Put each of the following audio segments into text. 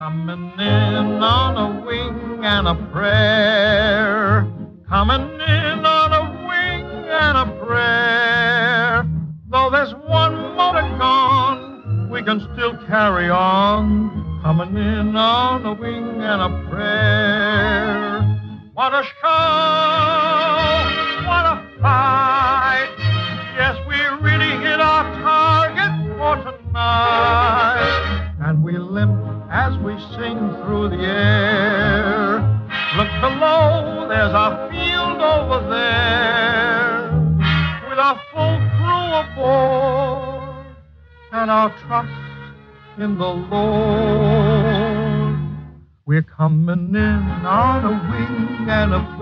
Coming in on a wing and a prayer. Coming in on a wing and a prayer. Though there's one motor gone, we can still carry on. Coming in on a wing and a prayer. What a show! What a fight! Yes, we really hit our target for tonight. And we limp as we sing through the air. Look below, there's our field over there, with our full crew aboard, and our trust in the Lord. We're coming in on a wing and a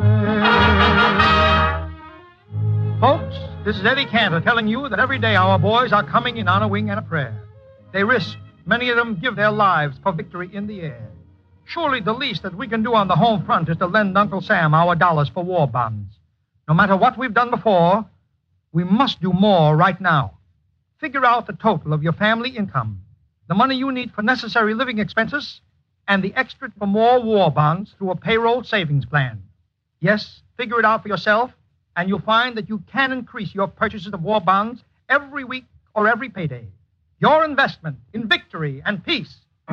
prayer. Folks, this is Eddie Cantor telling you that every day our boys are coming in on a wing and a prayer. They risk. Many of them give their lives for victory in the air. Surely the least that we can do on the home front is to lend Uncle Sam our dollars for war bonds. No matter what we've done before, we must do more right now. Figure out the total of your family income, the money you need for necessary living expenses, and the extra for more war bonds through a payroll savings plan. Yes, figure it out for yourself, and you'll find that you can increase your purchases of war bonds every week or every payday. Your investment in victory and peace.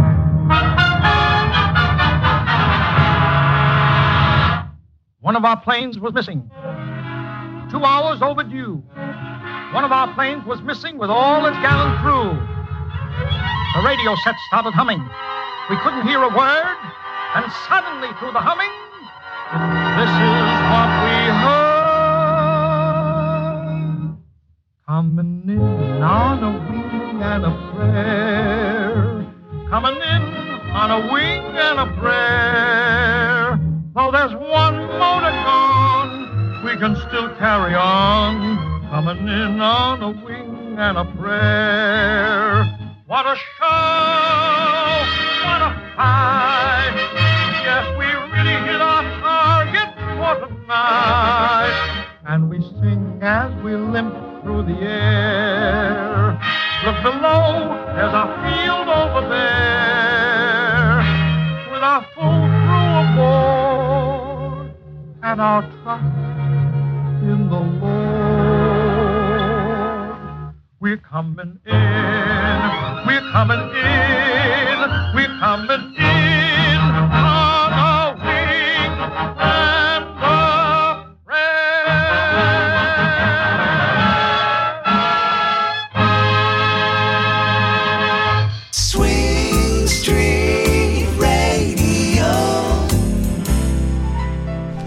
One of our planes was missing. 2 hours overdue. One of our planes was missing with all its gallant crew. The radio set started humming. We couldn't hear a word, and suddenly through the humming, this is what we heard. Coming in on a wing and a prayer. Coming in on a wing and a prayer. Though there's one motor gone, we can still carry on. Coming in on a wing and a prayer. What a show! What a fight! Yes, we really hit our target for tonight. And we sing as we limp through the air. Look below, there's our field over there, with our full crew aboard, and our trust in the Lord. We're coming in